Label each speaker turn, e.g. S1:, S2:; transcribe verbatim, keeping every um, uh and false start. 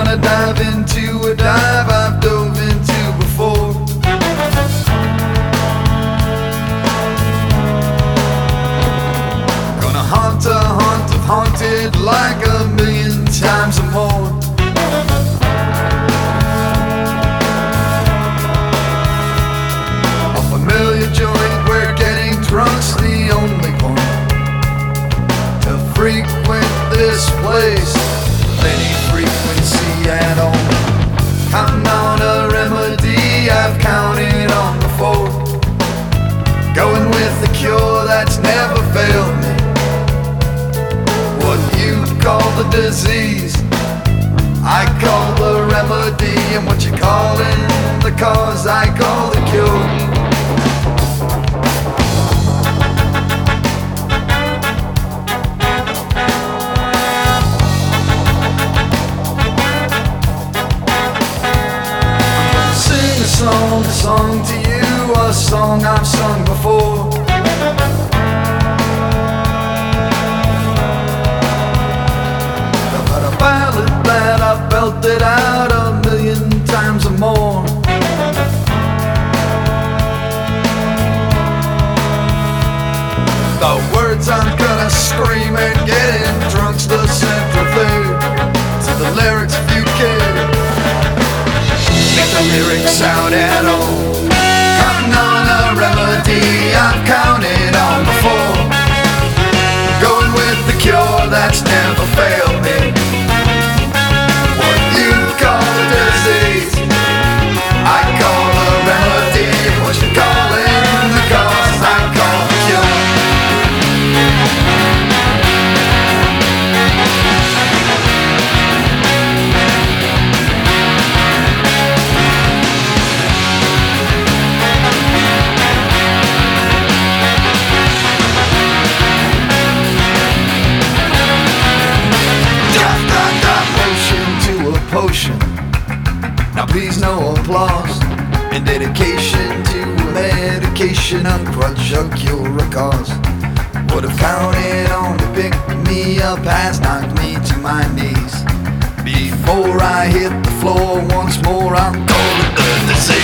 S1: gonna dive into a dive I've dove into before. Gonna haunt a haunt of haunted like a million times or more. A familiar joint where getting drunk's the only point. To frequent this place, any frequency at all. Counting on a remedy I've counted on before. Going with the cure that's never failed me. What you call the disease, I call the remedy. And what you callin' the cause, I call the cure. Song, a song to you, a song I've sung before. But a ballad that I've belted out a million times or more. The words I'm gonna scream and getting drunk's the central thing to the lyrics if you care. Make the lyrics out at all. Counting on a remedy I've counted on before. Going with the cure that's never failed me. What you call a disease, I call a remedy. What you call it the cause, I call the cure. Potion. Now please no applause. In dedication to a medication, a crutch, a cure, a cause. Would have counted on to pick me up, has knocked me to my knees. Before I hit the floor once more, I'm calling the disease.